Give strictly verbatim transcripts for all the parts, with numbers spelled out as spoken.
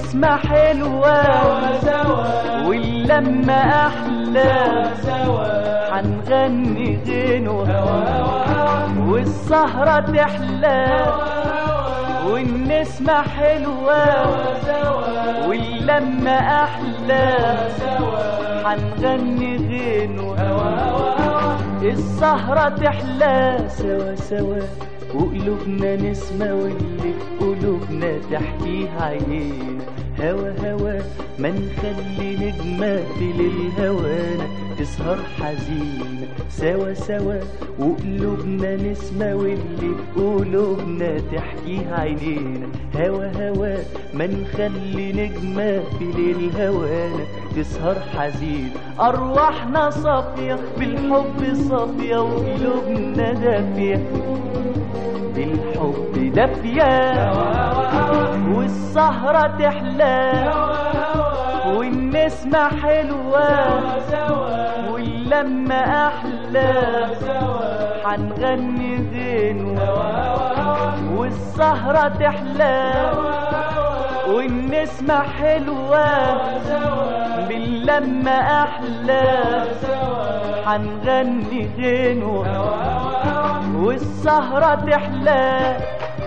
والنسمة حلوة سوا سوا واللمة أحلى سوا حنغني غنوة هوا هوا والسهرة تحلى والنسمة حلوة سوا واللمة أحلى سوا حنغني غنوة هوا السهرة تحلى سوا سوا وقلوبنا نسمة واللي قلوبنا تحكيها عينينا هوا هوا ما نخلي نجمة في للهوانا تسهر حزينة سوا سوا وقلوبنا نسمة واللي قلوبنا تحكيها عينينا هوا هوا ما نخلي نجمة في للهوانا تسهر حزين أرواحنا صافية بالحب صافية وقلوبنا دافية بالحب دافية والسهرة تحلى والنسمة حلوة واللمة أحلى حنغني غنوة والسهرة تحلى والنسمة حلوة باللمة أحلى حنغني غنوة والسهرة تحلى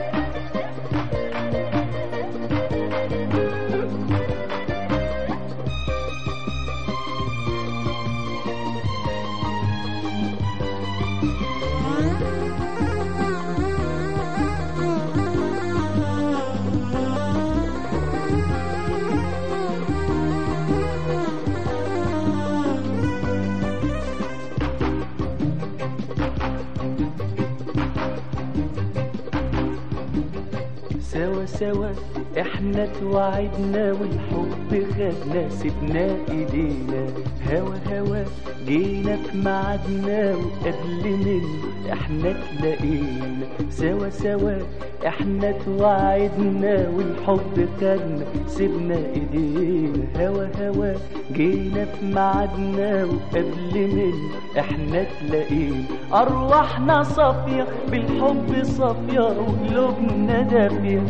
سوا سوا احنا توعدنا والحب خدنا سيبنا ايدينا هوا هوا جينا في ميعادنا وقبل منه احنا تلاقينا سوا سوا احنا توعدنا والحب خدنا سيبنا ايدينا هوا هوا جينا في ميعادنا وقبل منه احنا تلاقينا ارواحنا صافية بالحب صافية وقلوبنا دافية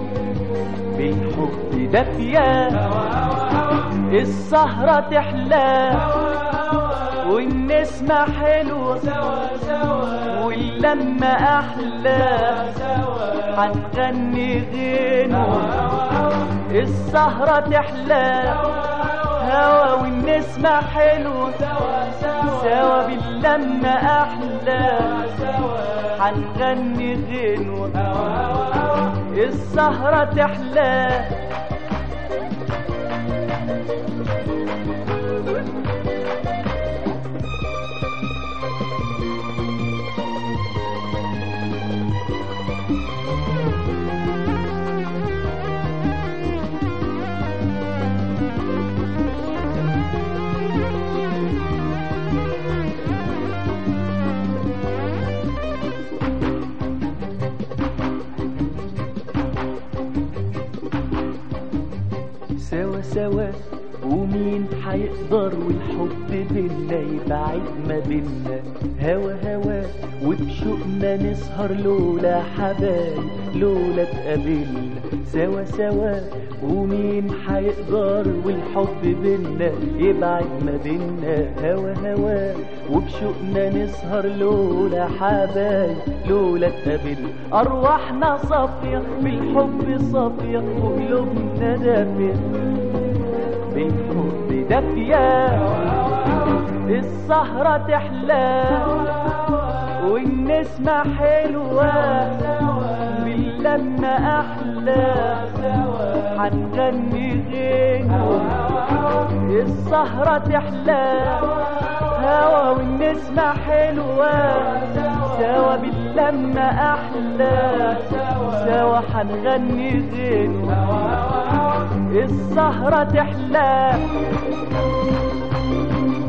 بالحب دافية السهرة تحلى والنسمة حلوة واللمة أحلى حنغني غنوة السهرة تحلى هوا والنسمة حلوة سوا باللمة أحلى حنغني غنوة السهرة تحلى سوا سوا ومين حيقدر والحب بينا يبعد ما بينا هوا هوا وبشوقنا نسهر لولا حبايب لولا تقابلنا سوا سوا ومين حيقدر والحب بينا يبعد ما بينا هوا هوا وبشوقنا نسهر لولا حبايب لولا تقابلنا أرواحنا صافية بالحب صافية وقلوبنا دافية بالحب دافية السهرة تحلى والنسمة حلوة باللمة أحلى حنغني غنوة السهرة تحلى هوا والنسمة حلوة سوا باللمة أحلى سوا حنغني غنوة السهرة تحلى